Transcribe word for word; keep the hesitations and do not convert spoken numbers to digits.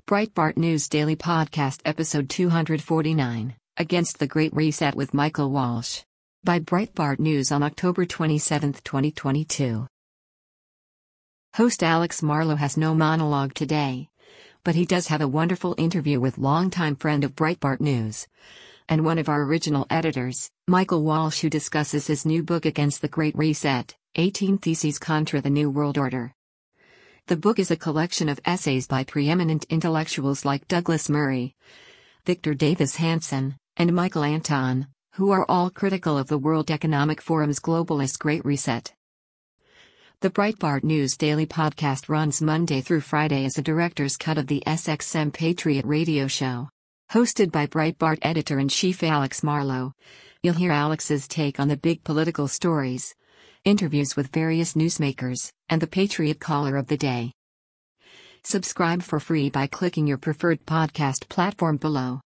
Breitbart News Daily Podcast Episode two forty-nine, Against the Great Reset with Michael Walsh. By Breitbart News on October twenty-seventh, twenty twenty-two. Host Alex Marlow has no monologue today. But he does have a wonderful interview with longtime friend of Breitbart News and one of our original editors, Michael Walsh, who discusses his new book Against the Great Reset, eighteen Theses Contra the New World Order. The book is a collection of essays by preeminent intellectuals like Douglas Murray, Victor Davis Hanson, and Michael Anton, who are all critical of the World Economic Forum's globalist Great Reset. The Breitbart News Daily Podcast runs Monday through Friday as a director's cut of the S X M Patriot radio show. Hosted by Breitbart editor-in-chief Alex Marlow, you'll hear Alex's take on the big political stories, interviews with various newsmakers, and the Patriot Caller of the Day. Subscribe for free by clicking your preferred podcast platform below.